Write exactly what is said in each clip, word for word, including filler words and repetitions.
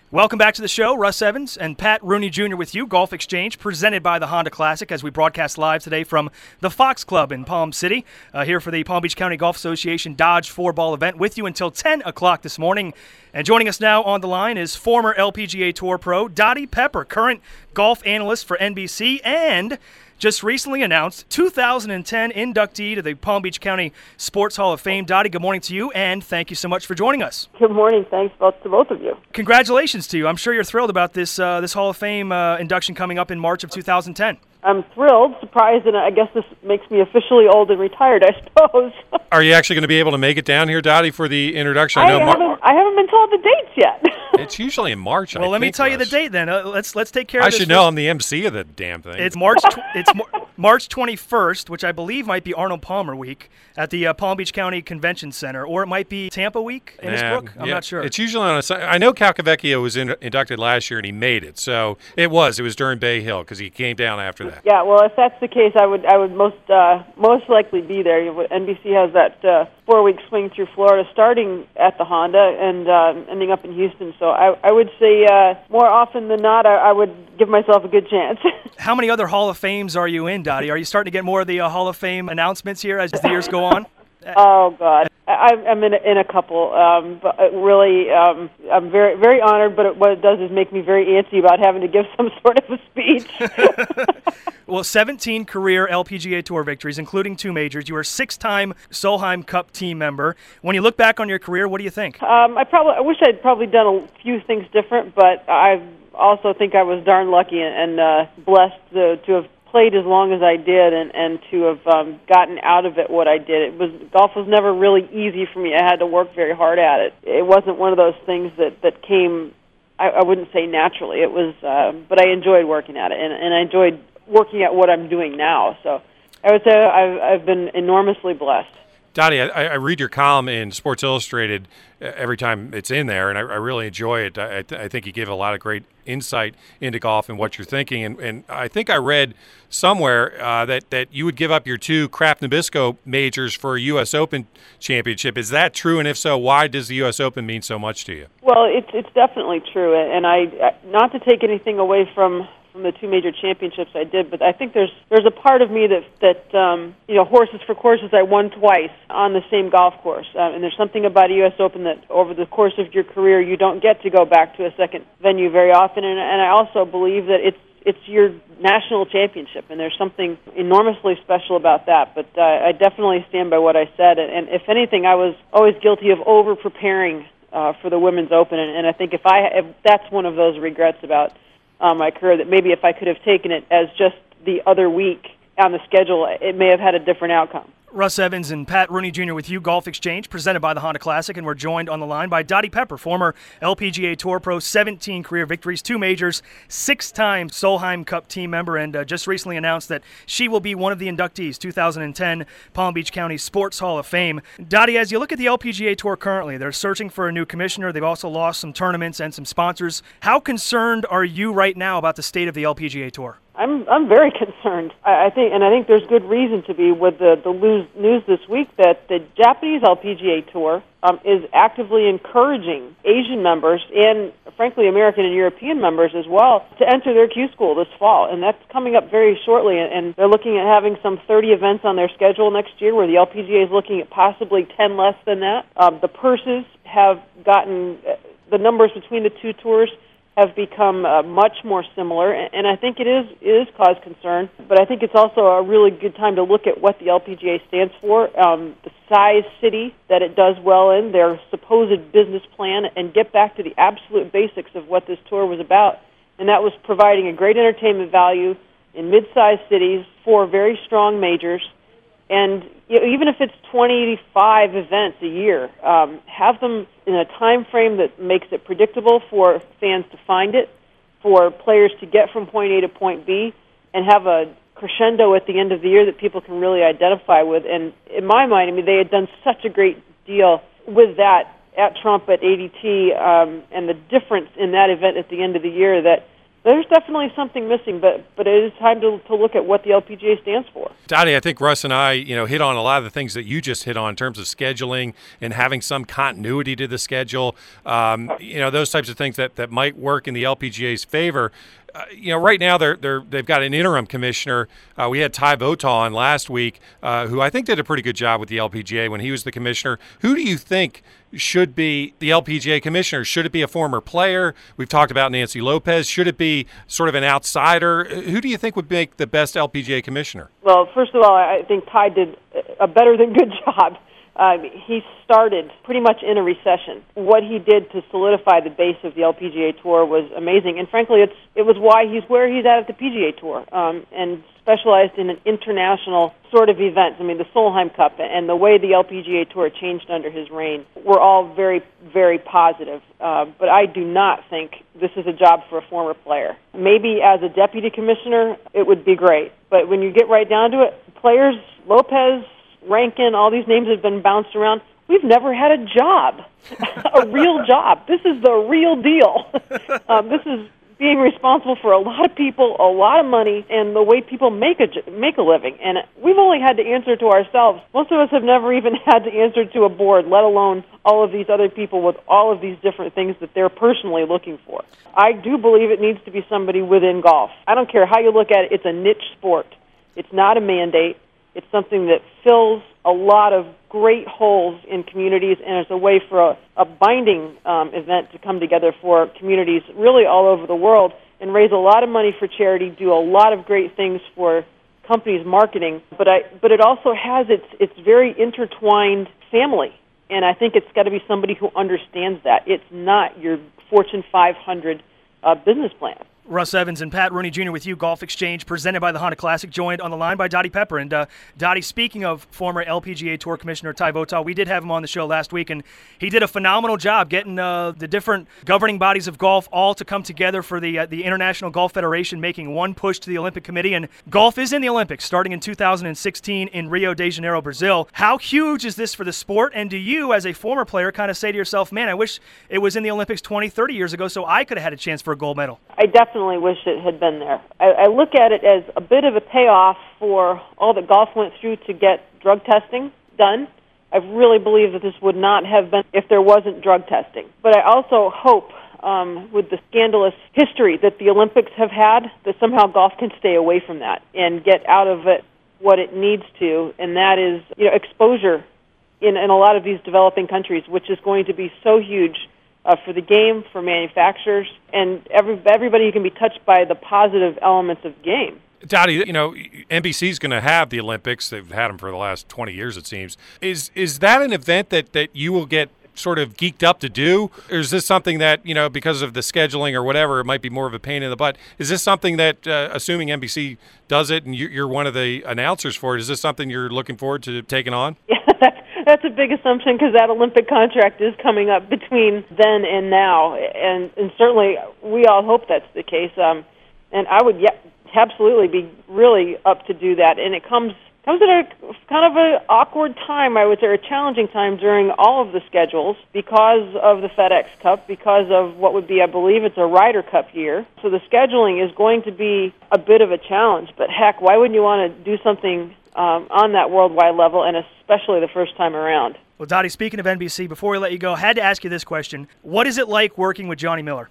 Welcome back to the show. Russ Evans and Pat Rooney Junior with you. Golf Exchange presented by the Honda Classic as we broadcast live today from the Fox Club in Palm City. Uh, here for the Palm Beach County Golf Association Dodge four-ball event with you until ten o'clock this morning. And joining us now on the line is former L P G A Tour pro Dottie Pepper, current golf analyst for N B C and just recently announced two thousand ten inductee to the Palm Beach County Sports Hall of Fame. Dottie, good morning to you, and thank you so much for joining us. Good morning. Thanks both to both of you. Congratulations to you. I'm sure you're thrilled about this uh, this Hall of Fame uh, induction coming up in March of two thousand ten. I'm thrilled, surprised, and I guess this makes me officially old and retired, I suppose. Are you actually going to be able to make it down here, Dottie, for the introduction? I, I, know haven't, Mar- I haven't been told the dates yet. It's usually in March. Well, I let me think, tell you the Russ. date then. Uh, let's let's take care of I this. should know. I'm the M C of the damn thing. It's March. Tw- it's Mar- March twenty-first, which I believe might be Arnold Palmer Week at the uh, Palm Beach County Convention Center, or it might be Tampa Week in Nah, Innisbrook. I'm yeah, not sure. It's usually on a Sun- I know Calcavecchio was in, inducted last year and he made it, so it was. It was during Bay Hill because he came down after that. Yeah, well, if that's the case, I would I would most uh, most likely be there. N B C has that uh, four-week swing through Florida, starting at the Honda and uh, ending up in Houston. So I, I would say uh, more often than not, I, I would give myself a good chance. How many other Hall of Fames are you in, Dottie? Are you starting to get more of the uh, Hall of Fame announcements here as the years go on? Oh God, I, I'm in a, in a couple. Um, but really, um, I'm very very honored. But it, what it does is make me very antsy about having to give some sort of a speech. Well, seventeen career L P G A Tour victories, including two majors. You were a six-time Solheim Cup team member. When you look back on your career, what do you think? Um, I probably I wish I'd probably done a few things different, but I also think I was darn lucky and uh, blessed to, to have played as long as I did and, and to have um, gotten out of it what I did. It was golf was never really easy for me. I had to work very hard at it. It wasn't one of those things that, that came, I, I wouldn't say naturally. It was, uh, but I enjoyed working at it, and, and I enjoyed working at what I'm doing now. So I would say I've, I've been enormously blessed. Dottie, I, I read your column in Sports Illustrated every time it's in there, and I, I really enjoy it. I, I think you give a lot of great insight into golf and what you're thinking. And, and I think I read somewhere uh, that, that you would give up your two Kraft Nabisco majors for a U S Open championship. Is that true? And if so, why does the U S Open mean so much to you? Well, it's it's definitely true. And I, not to take anything away from from the two major championships I did, but I think there's there's a part of me that that um, you know, horses for courses I won twice on the same golf course, uh, and there's something about a U S Open that over the course of your career you don't get to go back to a second venue very often, and, and I also believe that it's it's your national championship, and there's something enormously special about that. But uh, I definitely stand by what I said, and, and if anything, I was always guilty of over preparing uh, for the Women's Open, and, and I think if I if that's one of those regrets about Uh, my career, that maybe if I could have taken it as just the other week on the schedule, it may have had a different outcome. Russ Evans and Pat Rooney Junior with you, Golf Exchange, presented by the Honda Classic, and we're joined on the line by Dottie Pepper, former L P G A Tour pro, seventeen career victories, two majors, six-time Solheim Cup team member, and uh, just recently announced that she will be one of the inductees, two thousand ten Palm Beach County Sports Hall of Fame. Dottie, as you look at the L P G A Tour currently, they're searching for a new commissioner. They've also lost some tournaments and some sponsors. How concerned are you right now about the state of the L P G A Tour? I'm I'm very concerned. I, I think, and I think there's good reason to be with the the news, news this week that the Japanese L P G A Tour um, is actively encouraging Asian members and, frankly, American and European members as well to enter their Q school this fall, and that's coming up very shortly. And, and they're looking at having some thirty events on their schedule next year, where the L P G A is looking at possibly ten less than that. Um, the purses have gotten uh, the numbers between the two tours have become uh, much more similar, and I think it is it is cause concern. But I think it's also a really good time to look at what the L P G A stands for, um, the size city that it does well in, their supposed business plan, and get back to the absolute basics of what this tour was about. And that was providing a great entertainment value in mid-sized cities for very strong majors. And you know, even if it's twenty-five events a year, um, have them in a time frame that makes it predictable for fans to find it, for players to get from point A to point B, and have a crescendo at the end of the year that people can really identify with. And in my mind, I mean, they had done such a great deal with that at Trump at A D T, um, and the difference in that event at the end of the year that there's definitely something missing, but but it is time to, to look at what the L P G A stands for. Dottie, I think Russ and I, you know, hit on a lot of the things that you just hit on in terms of scheduling and having some continuity to the schedule. Um, you know, those types of things that, that might work in the L P G A's favor. Uh, you know, right now they're they're they've got an interim commissioner. Uh, we had Ty Votaw on last week, uh, who I think did a pretty good job with the L P G A when he was the commissioner. Who do you think should be the L P G A commissioner? Should it be a former player? We've talked about Nancy Lopez. Should it be sort of an outsider? Who do you think would make the best L P G A commissioner? Well, first of all, I think Ty did a better than good job. Uh, he started pretty much in a recession. What he did to solidify the base of the L P G A Tour was amazing, and frankly, it's it was why he's where he's at at the P G A Tour, um, and specialized in an international sort of event. I mean, the Solheim Cup and the way the L P G A Tour changed under his reign were all very, very positive. Uh, but I do not think this is a job for a former player. Maybe as a deputy commissioner, it would be great. But when you get right down to it, players, Lopez, Rankin, all these names have been bounced around. We've never had a job, a real job. This is the real deal. um, this is being responsible for a lot of people, a lot of money, and the way people make a make a living. And we've only had to answer to ourselves. Most of us have never even had to answer to a board, let alone all of these other people with all of these different things that they're personally looking for. I do believe it needs to be somebody within golf. I don't care how you look at it. It's a niche sport. It's not a mandate. It's something that fills a lot of great holes in communities, and it's a way for a, a binding um, event to come together for communities really all over the world and raise a lot of money for charity, do a lot of great things for companies' marketing. But I, but it also has its its very intertwined family, and I think it's got to be somebody who understands that. It's not your Fortune five hundred uh, business plan. Russ Evans and Pat Rooney Junior with you, Golf Exchange, presented by the Honda Classic, joined on the line by Dottie Pepper. And uh, Dottie, speaking of former L P G A Tour Commissioner Ty Votaw, we did have him on the show last week, and he did a phenomenal job getting uh, the different governing bodies of golf all to come together for the uh, the International Golf Federation, making one push to the Olympic Committee. And golf is in the Olympics, starting in two thousand sixteen in Rio de Janeiro, Brazil. How huge is this for the sport? And do you, as a former player, kind of say to yourself, man, I wish it was in the Olympics twenty, thirty years ago so I could have had a chance for a gold medal? I definitely wish it had been there. I, I look at it as a bit of a payoff for all that golf went through to get drug testing done. I really believe that this would not have been if there wasn't drug testing. But I also hope, um, with the scandalous history that the Olympics have had, that somehow golf can stay away from that and get out of it what it needs to, and that is, you know, exposure in, in a lot of these developing countries, which is going to be so huge Uh, for the game, for manufacturers, and every, everybody who can be touched by the positive elements of game. Dottie, you know, N B C's going to have the Olympics. They've had them for the last twenty years, it seems. Is is that an event that, that you will get sort of geeked up to do? Or is this something that, you know, because of the scheduling or whatever, it might be more of a pain in the butt? Is this something that, uh, assuming N B C does it and you're one of the announcers for it, is this something you're looking forward to taking on? Yeah, that's, that's a big assumption because that Olympic contract is coming up between then and now. And, and certainly we all hope that's the case. Um, and I would yeah, absolutely be really up to do that. And it comes comes at a kind of an awkward time, I would say, or a challenging time during all of the schedules because of the FedEx Cup, because of what would be, I believe it's a Ryder Cup year. So the scheduling is going to be a bit of a challenge. But heck, why wouldn't you want to do something um, on that worldwide level, and especially the first time around? Well, Dottie, speaking of N B C, before we let you go, I had to ask you this question. What is it like working with Johnny Miller?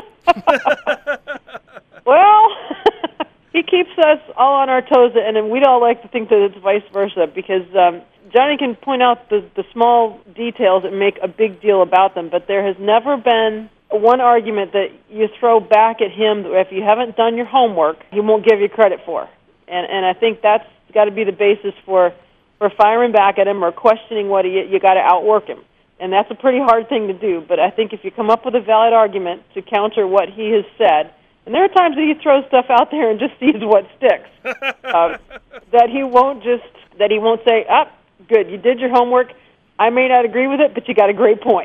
Well, he keeps us all on our toes, and we'd all like to think that it's vice versa, because um, Johnny can point out the, the small details and make a big deal about them, but there has never been one argument that you throw back at him that if you haven't done your homework, he won't give you credit for. And, and I think that's got to be the basis for, for firing back at him or questioning what he, you got to outwork him. And that's a pretty hard thing to do, but I think if you come up with a valid argument to counter what he has said, and there are times that he throws stuff out there and just sees what sticks, uh, that he won't just, that he won't say, ah, good, you did your homework, I may not agree with it, but you got a great point.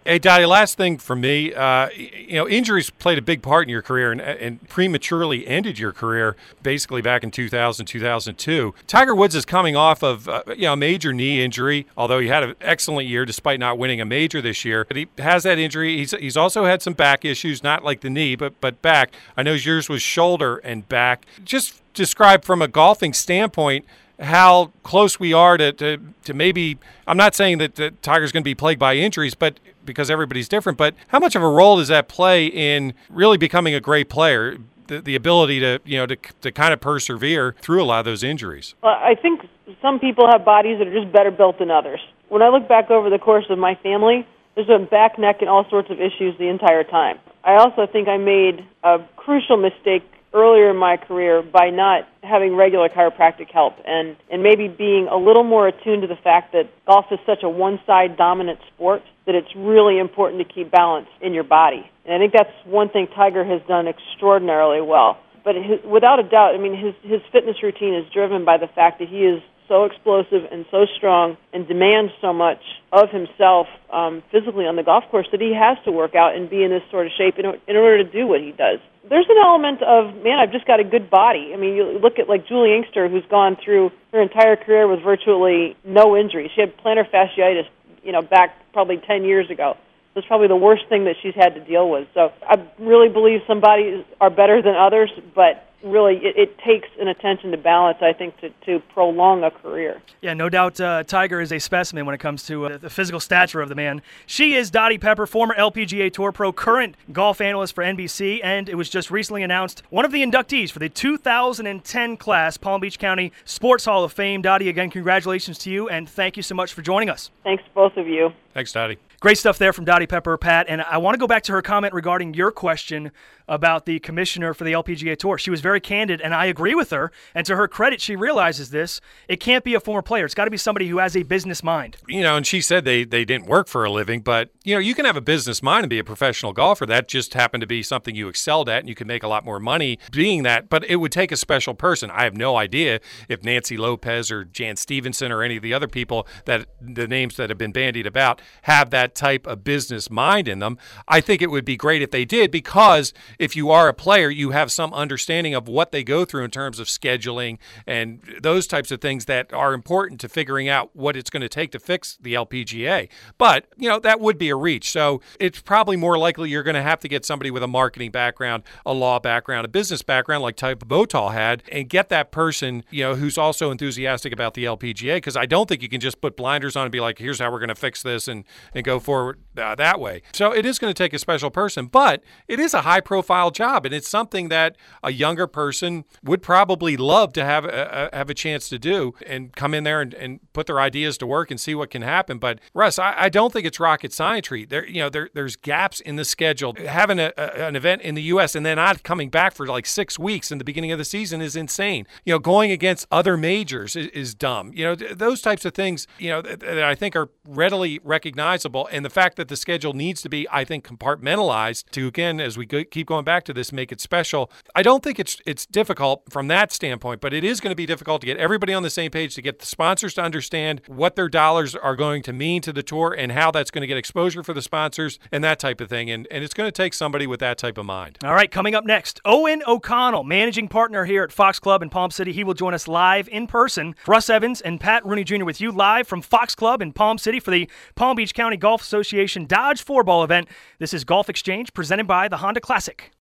Hey, Dottie, last thing for me, uh, you know, injuries played a big part in your career and, and prematurely ended your career basically back in two thousand, two thousand two. Tiger Woods is coming off of uh, you know, a major knee injury, although he had an excellent year despite not winning a major this year. But he has that injury. He's he's also had some back issues, not like the knee, but, but back. I know yours was shoulder and back. Just describe from a golfing standpoint how close we are to, to, to maybe, I'm not saying that, that Tiger's going to be plagued by injuries, but because everybody's different, but how much of a role does that play in really becoming a great player, the, the ability to, you know, to, to kind of persevere through a lot of those injuries? Well, I think some people have bodies that are just better built than others. When I look back over the course of my family, there's been back, neck, and all sorts of issues the entire time. I also think I made a crucial mistake earlier in my career by not having regular chiropractic help and, and maybe being a little more attuned to the fact that golf is such a one-side dominant sport that it's really important to keep balance in your body. And I think that's one thing Tiger has done extraordinarily well. But his, without a doubt, I mean, his, his fitness routine is driven by the fact that he is so explosive and so strong and demands so much of himself um, physically on the golf course that he has to work out and be in this sort of shape in, in order to do what he does. There's an element of, man, I've just got a good body. I mean, you look at like Julie Inkster, who's gone through her entire career with virtually no injuries. She had plantar fasciitis, you know, back probably ten years ago. It's probably the worst thing that she's had to deal with. So I really believe some bodies are better than others, but really it, it takes an attention to balance, I think, to, to prolong a career. Yeah, no doubt uh, Tiger is a specimen when it comes to uh, the physical stature of the man. She is Dottie Pepper, former L P G A Tour pro, current golf analyst for N B C, and it was just recently announced one of the inductees for the two thousand ten class Palm Beach County Sports Hall of Fame. Dottie, again, congratulations to you, and thank you so much for joining us. Thanks, both of you. Thanks, Dottie. Great stuff there from Dottie Pepper, Pat. And I want to go back to her comment regarding your question about the commissioner for the L P G A Tour. She was very candid, and I agree with her. And to her credit, she realizes this. It can't be a former player. It's got to be somebody who has a business mind. You know, and she said they, they didn't work for a living, but, you know, you can have a business mind and be a professional golfer. That just happened to be something you excelled at, and you can make a lot more money being that. But it would take a special person. I have no idea if Nancy Lopez or Jan Stevenson or any of the other people, that the names that have been bandied about, have that type of business mind in them. I think it would be great if they did, because if you are a player, you have some understanding of what they go through in terms of scheduling and those types of things that are important to figuring out what it's going to take to fix the L P G A. But, you know, that would be a reach. So it's probably more likely you're going to have to get somebody with a marketing background, a law background, a business background like Type Botal had, and get that person, you know, who's also enthusiastic about the L P G A, because I don't think you can just put blinders on and be like, here's how we're going to fix this and, and go forward uh, that way. So it is going to take a special person, but it is a high-profile job, and it's something that a younger person would probably love to have a, a, have a chance to do and come in there and, and put their ideas to work and see what can happen. But, Russ, I, I don't think it's rocket science. There, you know, there, there's gaps in the schedule. Having a, a, an event in the U S and then not coming back for like six weeks in the beginning of the season is insane. You know, going against other majors is, is dumb. You know, th- those types of things, you know, that, that I think are readily recognizable. And the fact that the schedule needs to be, I think, compartmentalized to, again, as we go, keep going back to this, make it special. I don't think it's it's difficult from that standpoint, but it is going to be difficult to get everybody on the same page, to get the sponsors to understand what their dollars are going to mean to the tour and how that's going to get exposure for the sponsors and that type of thing. And, and it's going to take somebody with that type of mind. All right, coming up next, Owen O'Connell, managing partner here at Fox Club in Palm City. He will join us live in person. Russ Evans and Pat Rooney Junior with you live from Fox Club in Palm City for the Palm Beach County Golf Association Dodge four ball event. This is Golf Exchange presented by the Honda Classic.